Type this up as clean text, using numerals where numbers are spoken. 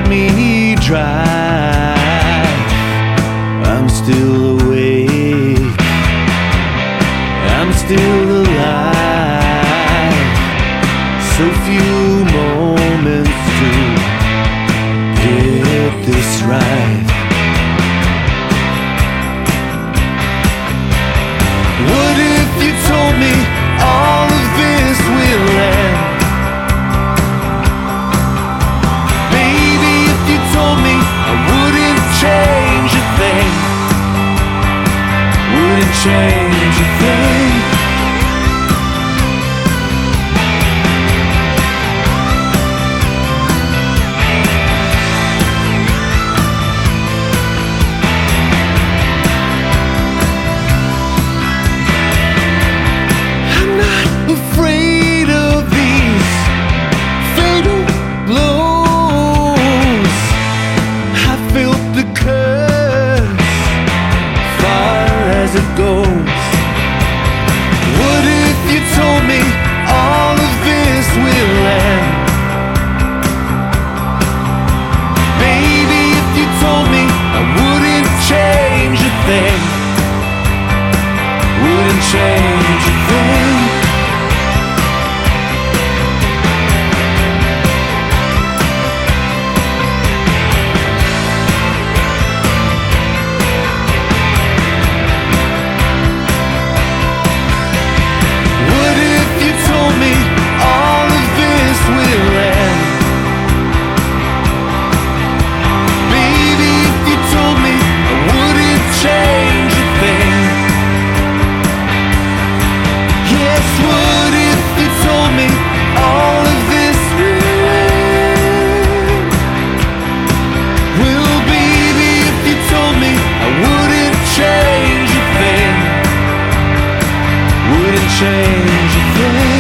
me dry. I'm still awake, I'm still alive. So few moments to get this right. What if you told me all of this will end? Baby, if you told me I wouldn't change a thing, wouldn't change a thing. I'm not afraid of these fatal blows. I felt the curse far as it goes. What if you told me all of this will end? Baby, if you told me I wouldn't change a thing, wouldn't change a thing. What if you told me all of this will end? Baby, if you told me I wouldn't change a thing. Yes, what if you told me all of this will end? Well, baby, if you told me I wouldn't change a thing, wouldn't change a thing.